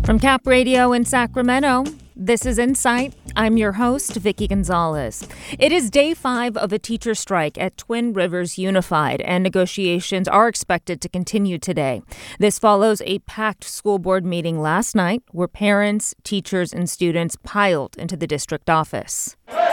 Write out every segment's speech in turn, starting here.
From Cap Radio in Sacramento, this is Insight. I'm your host, Vicki Gonzalez. It is day 5 of a teacher strike at Twin Rivers Unified, and negotiations are expected to continue today. This follows a packed school board meeting last night where parents, teachers, and students piled into the district office.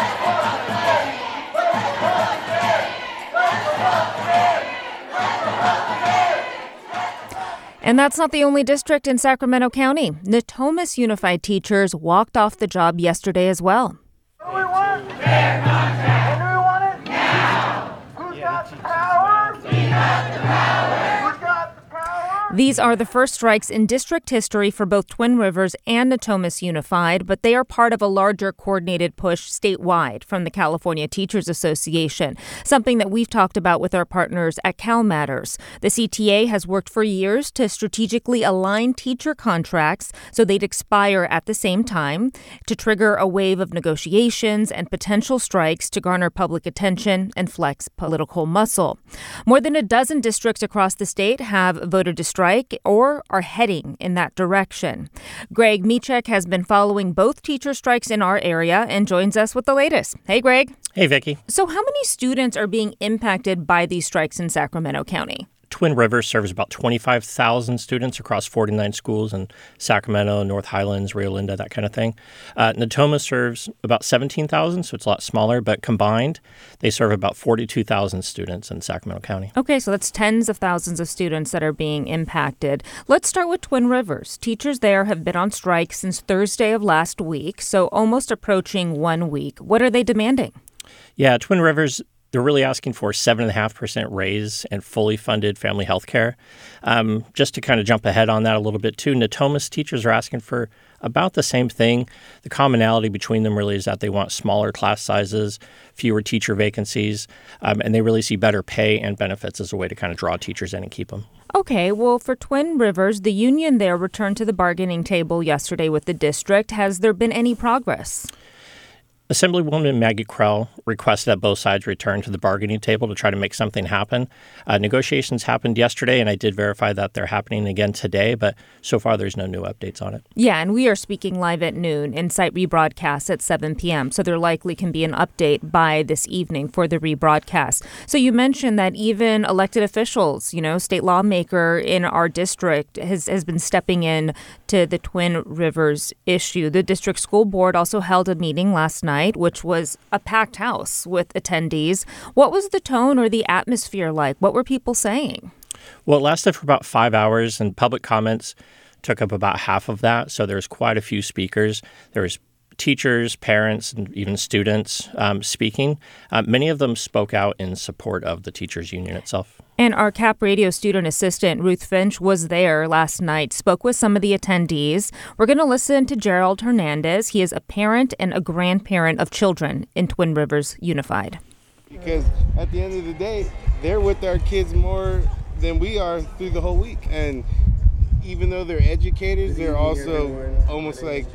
And that's not the only district in Sacramento County. Natomas Unified teachers walked off the job yesterday as well. Do we want fair contract? And do we want it now? Who's got the power? We got the power. Who's got the power? These are the first strikes in district history for both Twin Rivers and Natomas Unified, but they are part of a larger coordinated push statewide from the California Teachers Association, something that we've talked about with our partners at Cal Matters. The CTA has worked for years to strategically align teacher contracts so they'd expire at the same time, to trigger a wave of negotiations and potential strikes to garner public attention and flex political muscle. More than a dozen districts across the state have voted to strike or are heading in that direction. Greg Michek has been following both teacher strikes in our area and joins us with the latest. Hey, Greg. Hey, Vicki. So how many students are being impacted by these strikes in Sacramento County? Twin Rivers serves about 25,000 students across 49 schools in Sacramento, North Highlands, Rio Linda, that kind of thing. Natomas serves about 17,000, so it's a lot smaller, but combined, they serve about 42,000 students in Sacramento County. Okay, so that's tens of thousands of students that are being impacted. Let's start with Twin Rivers. Teachers there have been on strike since Thursday of last week, so almost approaching 1 week. What are they demanding? Yeah, Twin Rivers, they're really asking for 7.5% raise and fully funded family health care. Just to kind of jump ahead on that a little bit, too, Natomas teachers are asking for about the same thing. The commonality between them really is that they want smaller class sizes, fewer teacher vacancies, and they really see better pay and benefits as a way to kind of draw teachers in and keep them. Okay, well, for Twin Rivers, the union there returned to the bargaining table yesterday with the district. Has there been any progress? Assemblywoman Maggie Krell requested that both sides return to the bargaining table to try to make something happen. Negotiations happened yesterday, and I did verify that they're happening again today, but so far there's no new updates on it. Yeah, and we are speaking live at noon. Insight rebroadcasts at 7 p.m., so there likely can be an update by this evening for the rebroadcast. So you mentioned that even elected officials, state lawmaker in our district has been stepping in to the Twin Rivers issue. The district school board also held a meeting last night, which was a packed house with attendees. What was the tone or the atmosphere like? What were people saying? Well, it lasted for about 5 hours, and public comments took up about half of that. So there's quite a few speakers. There was teachers, parents, and even students speaking. Many of them spoke out in support of the teachers union itself. And our Cap Radio student assistant, Ruth Finch, was there last night, spoke with some of the attendees. We're going to listen to Gerald Hernandez. He is a parent and a grandparent of children in Twin Rivers Unified. Because at the end of the day, they're with our kids more than we are through the whole week. And even though they're educators, they're also almost like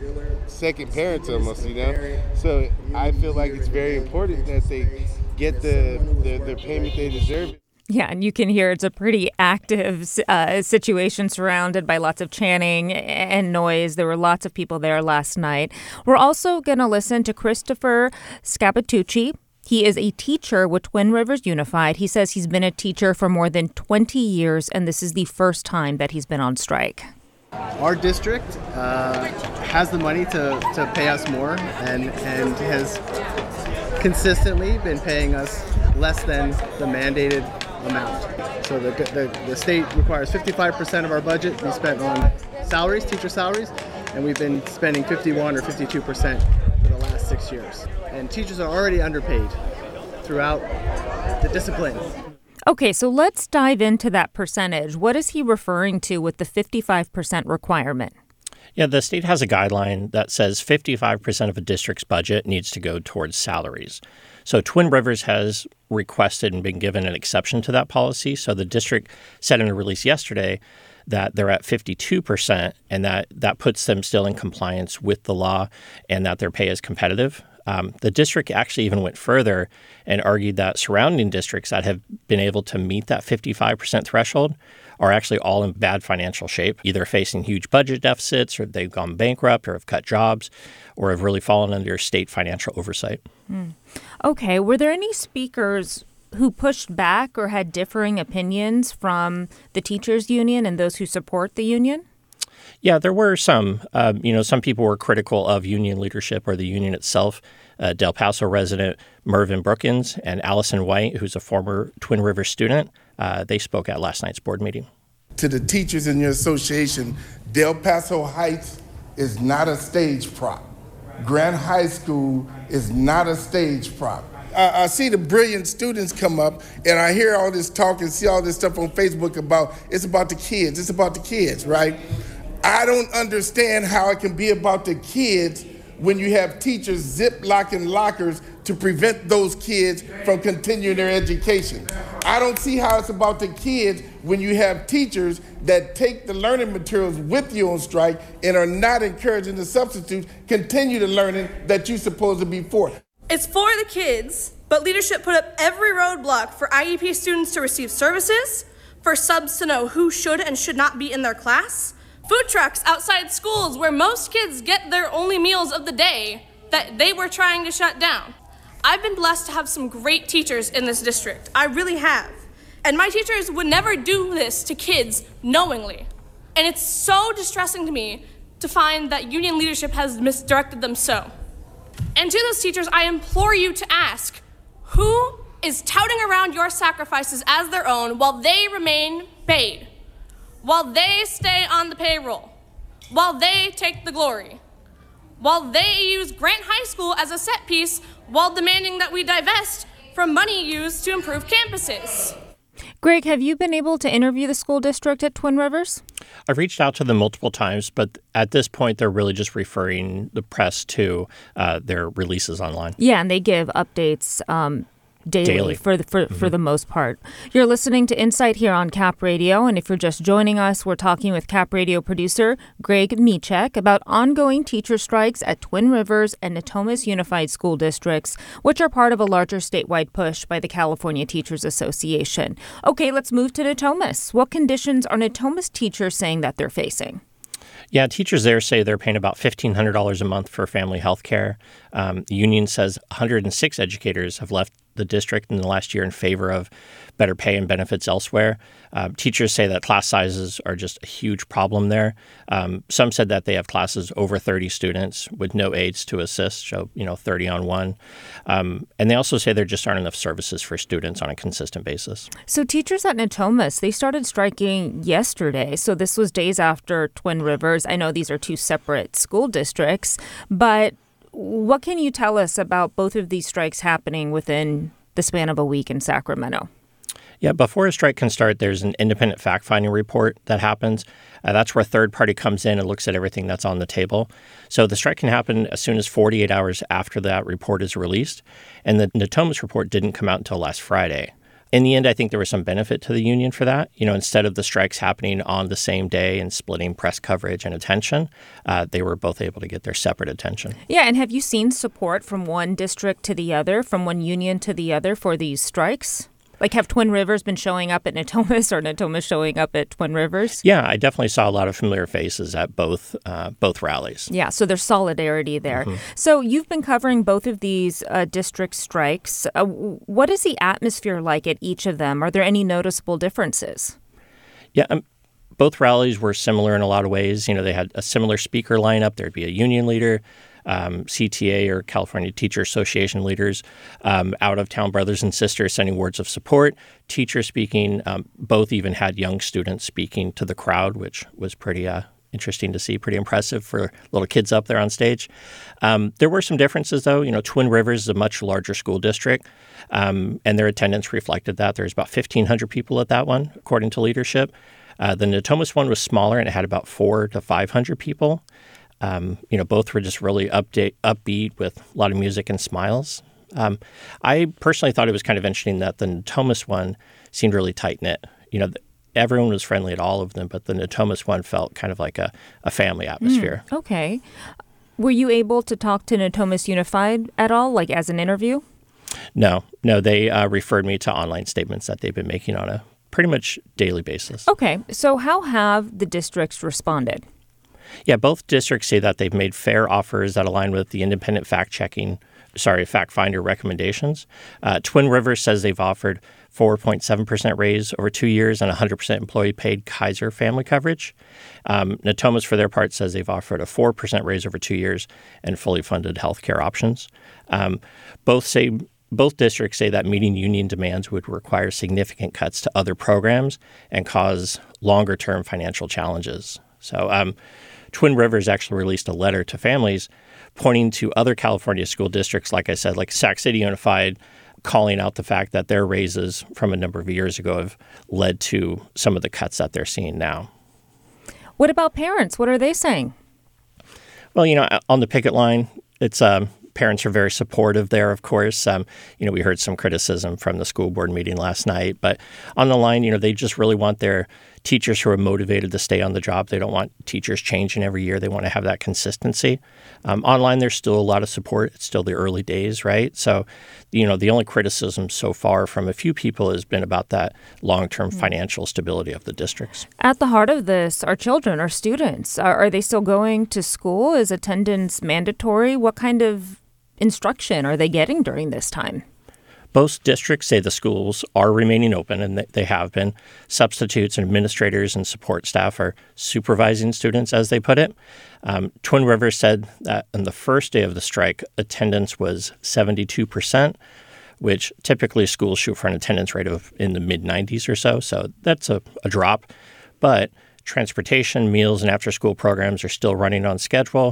second parents almost, So I feel like it's very important that they get the payment they deserve. Yeah, and you can hear it's a pretty active situation surrounded by lots of chanting and noise. There were lots of people there last night. We're also going to listen to Christopher Scapitucci. He is a teacher with Twin Rivers Unified. He says he's been a teacher for more than 20 years, and this is the first time that he's been on strike. Our district has the money to pay us more and has consistently been paying us less than the mandated amount. So the state requires 55% of our budget to be spent on salaries, teacher salaries, and we've been spending 51 or 52% for the last 6 years. And teachers are already underpaid throughout the discipline. Okay, so let's dive into that percentage. What is he referring to with the 55% requirement? Yeah, the state has a guideline that says 55% of a district's budget needs to go towards salaries. So Twin Rivers has requested and been given an exception to that policy. So the district said in a release yesterday that they're at 52% and that puts them still in compliance with the law and that their pay is competitive. The district actually even went further and argued that surrounding districts that have been able to meet that 55% threshold are actually all in bad financial shape, either facing huge budget deficits or they've gone bankrupt or have cut jobs or have really fallen under state financial oversight. Okay. Were there any speakers who pushed back or had differing opinions from the teachers union and those who support the union? Yeah, there were some. Some people were critical of union leadership or the union itself. Del Paso resident Mervyn Brookins and Allison White, who's a former Twin Rivers student, they spoke at last night's board meeting. To the teachers in your association, Del Paso Heights is not a stage prop. Grant High School is not a stage prop. I see the brilliant students come up, and I hear all this talk and see all this stuff on Facebook about it's about the kids. It's about the kids, right? I don't understand how it can be about the kids when you have teachers zip-locking lockers to prevent those kids from continuing their education. I don't see how it's about the kids when you have teachers that take the learning materials with you on strike and are not encouraging the substitutes continue the learning that you're supposed to be for. It's for the kids, but leadership put up every roadblock for IEP students to receive services, for subs to know who should and should not be in their class, food trucks outside schools where most kids get their only meals of the day that they were trying to shut down. I've been blessed to have some great teachers in this district. I really have. And my teachers would never do this to kids knowingly. And it's so distressing to me to find that union leadership has misdirected them so. And to those teachers, I implore you to ask, who is touting around your sacrifices as their own while they remain paid? While they stay on the payroll, while they take the glory, while they use Grant High School as a set piece while demanding that we divest from money used to improve campuses. Greg, have you been able to interview the school district at Twin Rivers? I've reached out to them multiple times, but at this point, they're really just referring the press to their releases online. Yeah, and they give updates daily. For the most part. You're listening to Insight here on Cap Radio, and if you're just joining us, we're talking with Cap Radio producer Greg Michek about ongoing teacher strikes at Twin Rivers and Natomas Unified School Districts, which are part of a larger statewide push by the California Teachers Association. Okay, let's move to Natomas. What conditions are Natomas teachers saying that they're facing? Yeah, teachers there say they're paying about $1,500 a month for family health care. The union says 106 educators have left the district in the last year in favor of better pay and benefits elsewhere. Teachers say that class sizes are just a huge problem there. Some said that they have classes over 30 students with no aides to assist, so 30 on one. And they also say there just aren't enough services for students on a consistent basis. So teachers at Natomas, they started striking yesterday. So this was days after Twin Rivers. I know these are two separate school districts, but what can you tell us about both of these strikes happening within the span of a week in Sacramento? Yeah, before a strike can start, there's an independent fact-finding report that happens. That's where a third party comes in and looks at everything that's on the table. So the strike can happen as soon as 48 hours after that report is released. And the Natomas report didn't come out until last Friday. In the end, I think there was some benefit to the union for that. Instead of the strikes happening on the same day and splitting press coverage and attention, they were both able to get their separate attention. Yeah, and have you seen support from one district to the other, from one union to the other for these strikes? Like, have Twin Rivers been showing up at Natomas or Natomas showing up at Twin Rivers? Yeah, I definitely saw a lot of familiar faces at both rallies. Yeah, so there's solidarity there. Mm-hmm. So you've been covering both of these district strikes. What is the atmosphere like at each of them? Are there any noticeable differences? Yeah, both rallies were similar in a lot of ways. They had a similar speaker lineup. There'd be a union leader, CTA or California Teacher Association leaders, out-of-town brothers and sisters sending words of support, teachers speaking. Both even had young students speaking to the crowd, which was pretty interesting to see, pretty impressive for little kids up there on stage. There were some differences, though. Twin Rivers is a much larger school district, and their attendance reflected that. There's about 1,500 people at that one, according to leadership. The Natomas one was smaller, and it had about 400 to 500 people. Both were just really upbeat with a lot of music and smiles. I personally thought it was kind of interesting that the Natomas one seemed really tight-knit. Everyone was friendly at all of them, but the Natomas one felt kind of like a family atmosphere. Okay. Were you able to talk to Natomas Unified at all, like as an interview? No, they referred me to online statements that they've been making on a pretty much daily basis. Okay, so how have the districts responded? Yeah, both districts say that they've made fair offers that align with the independent fact finder recommendations. Twin Rivers says they've offered 4.7% raise over 2 years and 100% employee paid Kaiser family coverage. Natomas, for their part, says they've offered a 4% raise over 2 years and fully funded healthcare options. Both districts say that meeting union demands would require significant cuts to other programs and cause longer-term financial challenges. So Twin Rivers actually released a letter to families pointing to other California school districts, like I said, like Sac City Unified, calling out the fact that their raises from a number of years ago have led to some of the cuts that they're seeing now. What about parents? What are they saying? Well, on the picket line, it's parents are very supportive there, of course. We heard some criticism from the school board meeting last night, but on the line, they just really want their teachers who are motivated to stay on the job. They don't want teachers changing every year. They want to have that consistency. Online, there's still a lot of support. It's still the early days, right? So, the only criticism so far from a few people has been about that long-term financial stability of the districts. At the heart of this are children, are students. Are they still going to school? Is attendance mandatory? What kind of instruction are they getting during this time? Both districts say the schools are remaining open, and they have been. Substitutes and administrators and support staff are supervising students, as they put it. Twin Rivers said that on the first day of the strike, attendance was 72%, which typically schools shoot for an attendance rate of in the mid-90s or so. So that's a drop. But transportation, meals, and after-school programs are still running on schedule.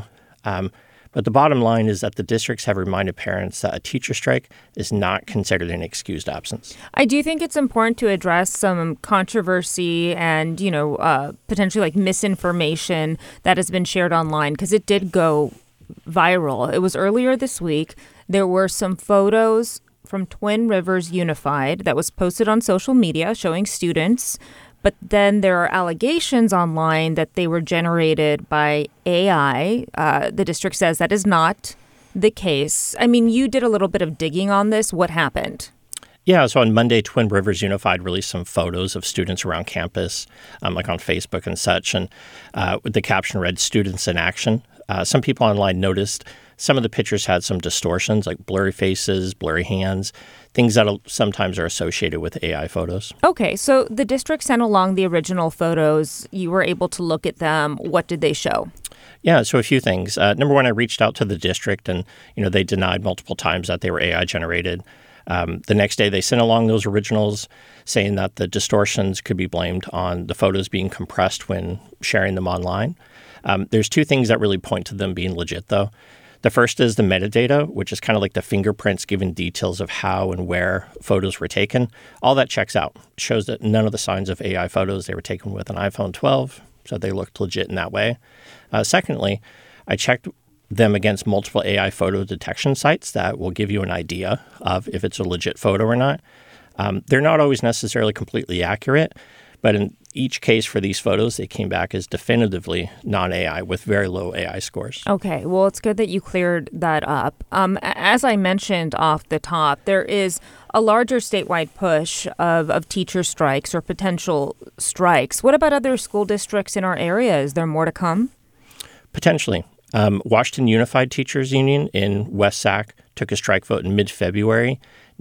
But the bottom line is that the districts have reminded parents that a teacher strike is not considered an excused absence. I do think it's important to address some controversy and, potentially like misinformation that has been shared online, because it did go viral. It was earlier this week. There were some photos from Twin Rivers Unified that was posted on social media showing students. But then there are allegations online that they were generated by AI. The district says that is not the case. I mean, you did a little bit of digging on this. What happened? Yeah, so on Monday, Twin Rivers Unified released some photos of students around campus, like on Facebook and such. And the caption read, "Students in Action." Some people online noticed some of the pictures had some distortions, like blurry faces, blurry hands, things that sometimes are associated with AI photos. Okay, so the district sent along the original photos. You were able to look at them. What did they show? Yeah, so a few things. Number one, I reached out to the district, and they denied multiple times that they were AI generated. The next day, they sent along those originals, saying that the distortions could be blamed on the photos being compressed when sharing them online. There's two things that really point to them being legit, though. The first is the metadata, which is kind of like the fingerprints giving details of how and where photos were taken. All that checks out. It shows that none of the signs of AI photos, they were taken with an iPhone 12, so they looked legit in that way. Secondly, I checked them against multiple AI photo detection sites that will give you an idea of if it's a legit photo or not. They're not always necessarily completely accurate, but in each case for these photos, they came back as definitively non-AI with very low AI scores. Okay, well, it's good that you cleared that up. As I mentioned off the top, there is a larger statewide push of teacher strikes or potential strikes. What about other school districts in our area? Is there more to come? Potentially. Washington Unified Teachers Union in West Sac took a strike vote in mid-February.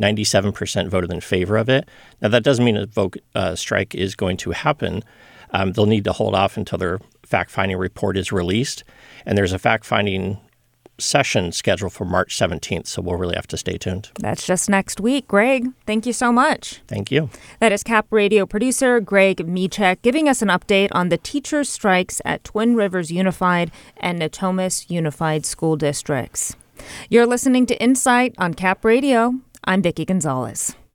97% voted in favor of it. Now, that doesn't mean a strike is going to happen. They'll need to hold off until their fact-finding report is released. And there's a fact-finding session scheduled for March 17th, so we'll really have to stay tuned. That's just next week. Greg, thank you so much. Thank you. That is Cap Radio producer Greg Michek giving us an update on the teacher strikes at Twin Rivers Unified and Natomas Unified School Districts. You're listening to Insight on Cap Radio. I'm Vicki Gonzalez.